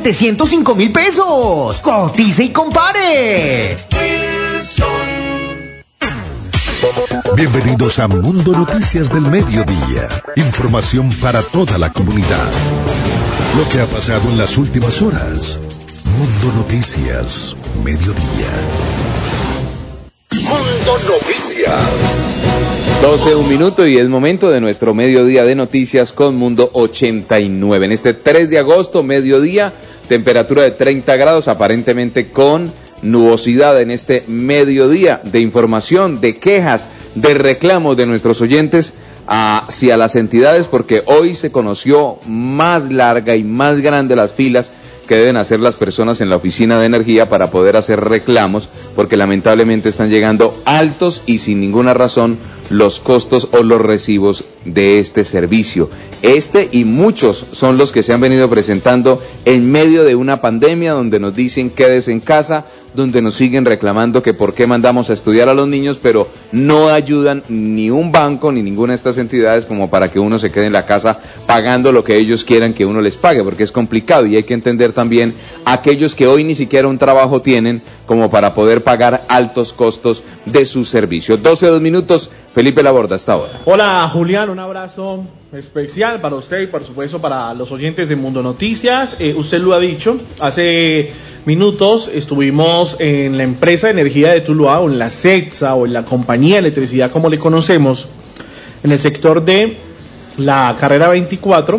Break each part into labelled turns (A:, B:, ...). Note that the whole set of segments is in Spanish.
A: 705 mil pesos. Cotice y compare.
B: Bienvenidos a Mundo Noticias del Mediodía. Información para toda la comunidad. Lo que ha pasado en las últimas horas. Mundo Noticias, Mediodía. Mundo Noticias.
C: 12:01 y es momento de nuestro mediodía de noticias con Mundo 89. En este 3 de agosto, mediodía, temperatura de 30 grados, aparentemente con nubosidad en este mediodía de información, de quejas, de reclamos de nuestros oyentes hacia las entidades, porque hoy se conoció más larga y más grande las filas que deben hacer las personas en la oficina de energía para poder hacer reclamos, porque lamentablemente están llegando altos y sin ninguna razón los costos o los recibos de este servicio. Este y muchos son los que se han venido presentando en medio de una pandemia donde nos dicen quédese en casa, donde nos siguen reclamando que por qué mandamos a estudiar a los niños, pero no ayudan ni un banco ni ninguna de estas entidades como para que uno se quede en la casa pagando lo que ellos quieran que uno les pague, porque es complicado y hay que entender también a aquellos que hoy ni siquiera un trabajo tienen como para poder pagar altos costos de sus servicios. 12:02, Felipe Laborda, hasta ahora.
D: Hola Julián, un abrazo especial para usted y por supuesto para los oyentes de Mundo Noticias. Usted lo ha dicho, hace minutos estuvimos en la empresa de energía de Tuluá, o en la CETSA, o en la compañía de electricidad como le conocemos, en el sector de la carrera 24,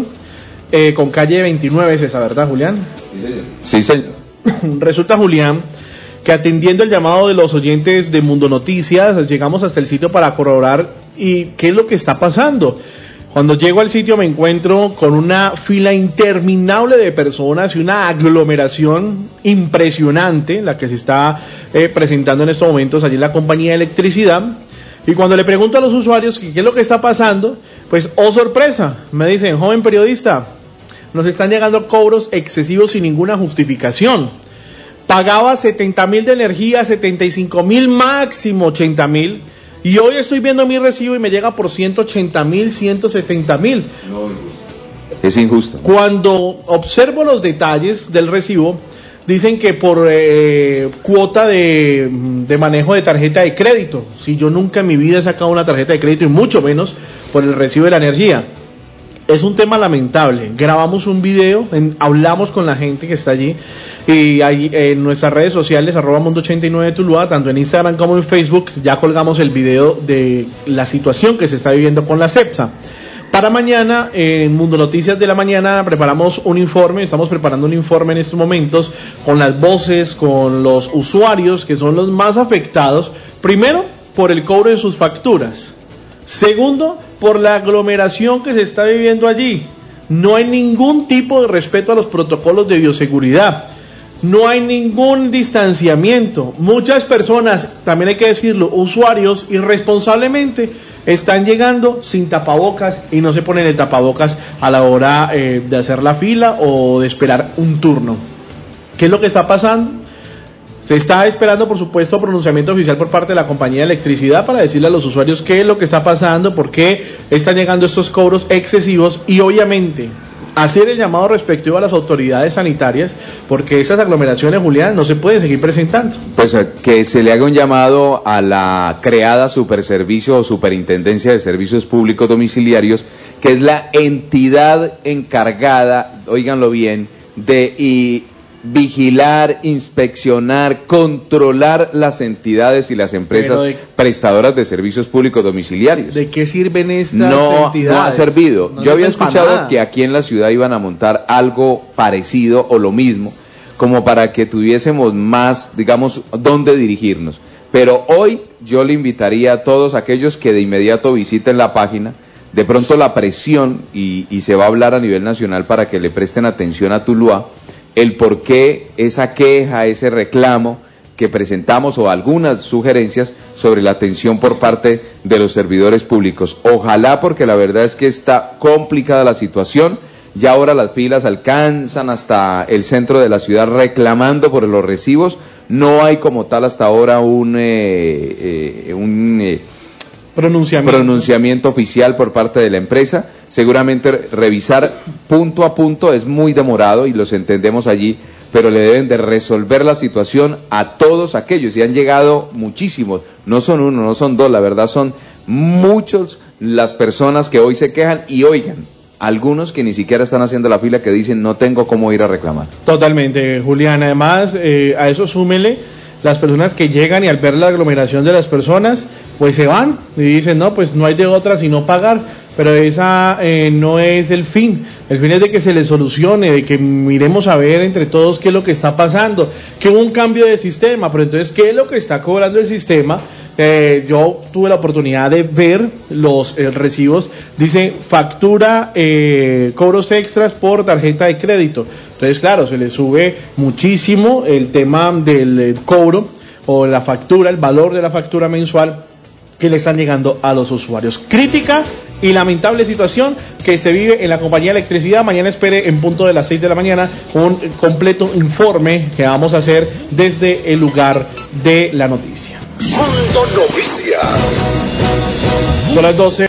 D: con calle 29, ¿es esa, verdad, Julián?
C: Sí, señor.
D: Resulta, Julián, que atendiendo el llamado de los oyentes de Mundo Noticias, llegamos hasta el sitio para corroborar y qué es lo que está pasando. Cuando llego al sitio me encuentro con una fila interminable de personas y una aglomeración impresionante, la que se está presentando en estos momentos allí en la compañía de electricidad. Y cuando le pregunto a los usuarios qué es lo que está pasando, pues, oh sorpresa, me dicen, joven periodista, nos están llegando cobros excesivos sin ninguna justificación. Pagaba 70,000 de energía, 75,000, máximo 80,000. Y hoy estoy viendo mi recibo y me llega por 180,000, 170,000.
C: No, es injusto.
D: Cuando observo los detalles del recibo, dicen que por cuota de manejo de tarjeta de crédito. Si yo nunca en mi vida he sacado una tarjeta de crédito y mucho menos por el recibo de la energía. Es un tema lamentable. Grabamos un video, hablamos con la gente que está allí y ahí, en nuestras redes sociales @mundo89 Tuluá, tanto en Instagram como en Facebook, ya colgamos el video de la situación que se está viviendo con la CEPSA. Para mañana, en Mundo Noticias de la Mañana, preparamos un informe, estamos preparando un informe en estos momentos con las voces, con los usuarios que son los más afectados, primero por el cobro de sus facturas, segundo por la aglomeración que se está viviendo allí. No hay ningún tipo de respeto a los protocolos de bioseguridad, no hay ningún distanciamiento. Muchas personas, también hay que decirlo, usuarios irresponsablemente están llegando sin tapabocas y no se ponen el tapabocas a la hora de hacer la fila o de esperar un turno. ¿Qué es lo que está pasando? Se está esperando, por supuesto, pronunciamiento oficial por parte de la compañía de electricidad para decirle a los usuarios qué es lo que está pasando, por qué están llegando estos cobros excesivos y obviamente hacer el llamado respectivo a las autoridades sanitarias, porque esas aglomeraciones, Julián, no se pueden seguir presentando.
C: Pues que se le haga un llamado a la creada Superservicio o Superintendencia de Servicios Públicos Domiciliarios, que es la entidad encargada, óiganlo bien, de vigilar, inspeccionar, controlar las entidades y las empresas prestadoras de servicios públicos domiciliarios.
D: ¿De qué sirven estas entidades?
C: No ha servido. Yo había escuchado que aquí en la ciudad iban a montar algo parecido o lo mismo, como para que tuviésemos más, digamos, dónde dirigirnos. Pero hoy yo le invitaría a todos aquellos que de inmediato visiten la página, de pronto la presión, y se va a hablar a nivel nacional para que le presten atención a Tuluá, el por qué esa queja, ese reclamo que presentamos o algunas sugerencias sobre la atención por parte de los servidores públicos. Ojalá, porque la verdad es que está complicada la situación, ya ahora las filas alcanzan hasta el centro de la ciudad reclamando por los recibos, no hay como tal hasta ahora un pronunciamiento oficial por parte de la empresa. seguramente revisar punto a punto es muy demorado y los entendemos allí, pero le deben de resolver la situación a todos aquellos, y han llegado muchísimos, no son uno, no son dos, la verdad son muchos las personas que hoy se quejan, y oigan, algunos que ni siquiera están haciendo la fila, que dicen no tengo cómo ir a reclamar.
D: Totalmente, Julián. Además, a eso súmele las personas que llegan y al ver la aglomeración de las personas, pues se van y dicen, no, pues no hay de otra sino pagar. Pero esa no es el fin. El fin es de que se le solucione, de que miremos a ver entre todos qué es lo que está pasando, que hubo un cambio de sistema, pero entonces, ¿qué es lo que está cobrando el sistema? Yo tuve la oportunidad de ver los recibos, dice factura, cobros extras por tarjeta de crédito. Entonces, claro, se le sube muchísimo el tema del cobro o la factura, el valor de la factura mensual que le están llegando a los usuarios. Crítica y lamentable situación que se vive en la compañía de electricidad. Mañana espere en punto de las 6 de la mañana un completo informe que vamos a hacer desde el lugar de la noticia.
B: Mundo Noticias.
D: Son las 12.